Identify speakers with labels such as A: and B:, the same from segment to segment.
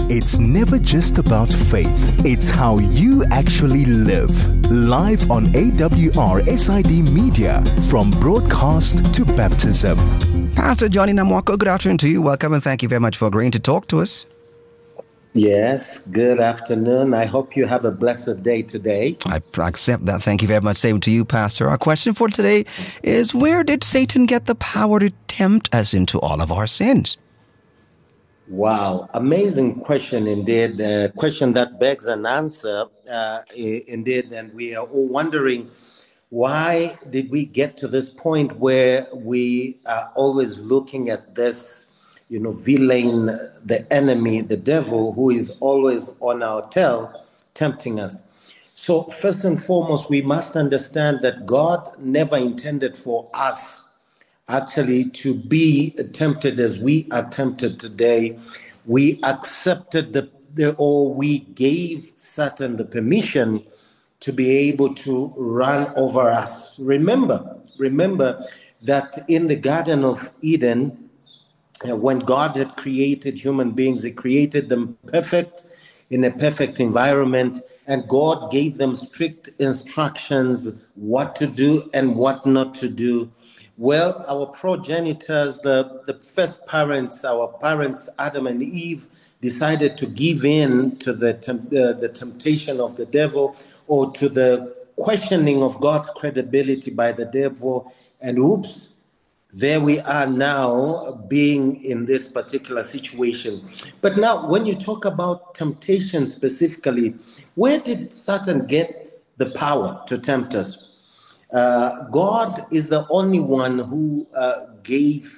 A: It's never just about faith. It's how you actually live. Live on AWR SID Media, from broadcast to baptism.
B: Pastor Johnny Namwako, good afternoon to you. Welcome and thank you very much for agreeing to talk to us.
C: Yes, good afternoon. I hope you have a blessed day today.
B: I accept that. Thank you very much. Same to you, Pastor. Our question for today is, where did Satan get the power to tempt us into all of our sins?
C: Wow, amazing question indeed. A question that begs an answer indeed. And we are all wondering, why did we get to this point where we are always looking at this villain, the enemy, the devil, who is always on our tail, tempting us. So first and foremost, we must understand that God never intended for us actually to be tempted as we are tempted today. We accepted we gave Satan the permission to be able to run over us. Remember that in the Garden of Eden, when God had created human beings, He created them perfect in a perfect environment, and God gave them strict instructions what to do and what not to do. Well, our progenitors, the first parents, our parents, Adam and Eve, decided to give in to the temptation of the devil, or to the questioning of God's credibility by the devil, and oops, there we are now being in this particular situation. But now, when you talk about temptation specifically, where did Satan get the power to tempt us? God is the only one who gave,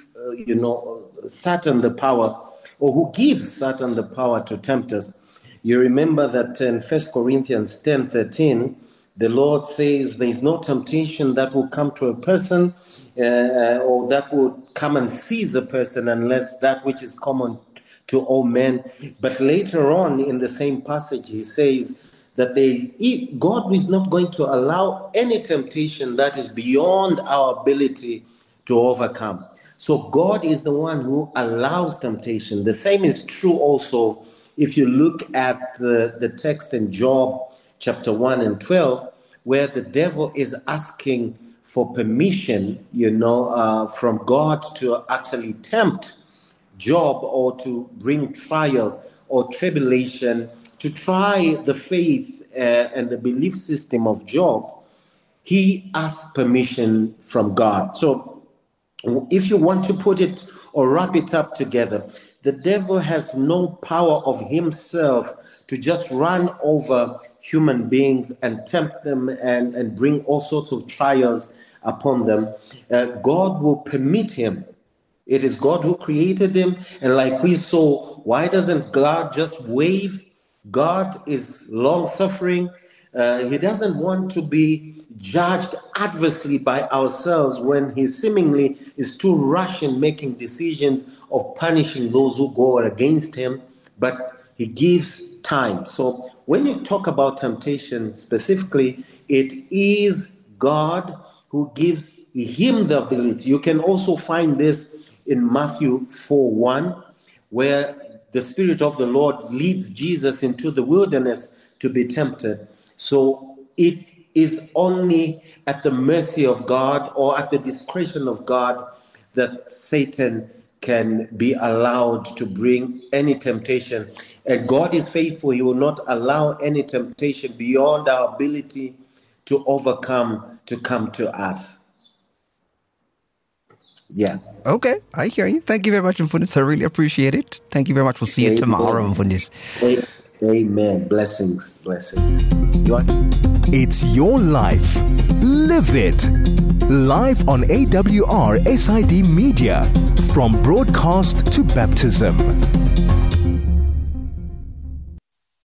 C: Satan the power, or who gives Satan the power to tempt us. You remember that in 1 Corinthians 10:13, the Lord says there is no temptation that will come to a person or that will come and seize a person unless that which is common to all men. But later on in the same passage, he says that God is not going to allow any temptation that is beyond our ability to overcome. So God is the one who allows temptation. The same is true also if you look at the text in Job chapter 1 and 12, where the devil is asking for permission, from God to actually tempt Job, or to bring trial or tribulation, to try the faith and the belief system of Job. He asked permission from God. So if you want to put it or wrap it up together, the devil has no power of himself to just run over human beings and tempt them and bring all sorts of trials upon them. God will permit him. It is God who created him. And like we saw, why doesn't God just wave? God is long-suffering. He doesn't want to be judged adversely by ourselves when he seemingly is too rash in making decisions of punishing those who go against him, but he gives time. So when you talk about temptation specifically, it is God who gives him the ability. You can also find this in Matthew 4:1, where the Spirit of the Lord leads Jesus into the wilderness to be tempted. So it is only at the mercy of God or at the discretion of God that Satan can be allowed to bring any temptation. And God is faithful. He will not allow any temptation beyond our ability to overcome to come to us. Yeah.
B: Okay, I hear you. Thank you very much, Mfundis. I really appreciate it. Thank you very much. We'll see you tomorrow, Mfundis.
C: Amen. Blessings.
A: It's your life. Live it. Live on AWR SID Media, from broadcast to baptism.